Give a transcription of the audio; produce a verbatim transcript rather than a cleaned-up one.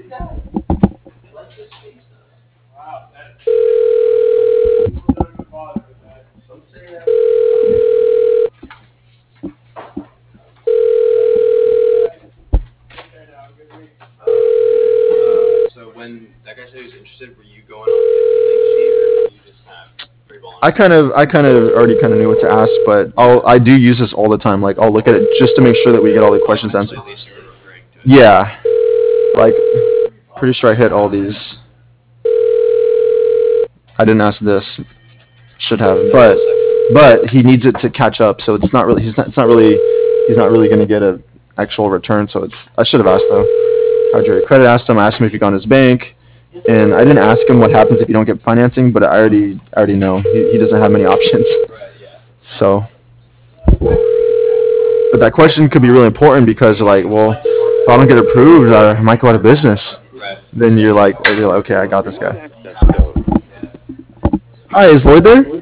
So when that guy said he was interested, were you going on his link sheet, or were you just kind of free balling? I kind of, I kind of already kind of knew what to ask, but I'll, I do use this all the time. Like, I'll look at it just to make sure that we get all the questions answered. At least you were referring to it. Yeah, like, pretty sure I hit all these. I didn't ask this, should have, but but he needs it to catch up. So it's not really, he's not, it's not really, he's not really gonna get a actual return. So it's, I should have asked though. How'd your credit? Asked him. I asked him if he got on his bank. And I didn't ask him what happens if you don't get financing, but I already I already know he, he doesn't have many options. Right, yeah. So, but that question could be really important because like, well, if I don't get approved, I might go out of business. Right. Then you're like, you're like, okay, I got this guy. Hi, is Lloyd there?